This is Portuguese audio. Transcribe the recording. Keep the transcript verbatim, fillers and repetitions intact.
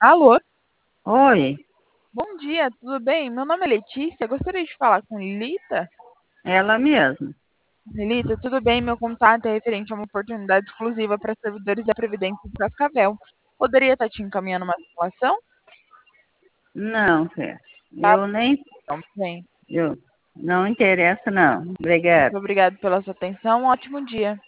Alô? Oi, Bom dia, tudo bem? Meu nome é Letícia, gostaria de falar com Lilita. ela mesma. Lilita, tudo bem? Meu contato é referente a uma oportunidade exclusiva para servidores da Previdência de Cascavel. Poderia estar te encaminhando uma situação? Não, Fé. Tá Eu nem. bom, bem. Eu, não interessa, não. Muito Obrigada. obrigada pela sua atenção, um ótimo dia.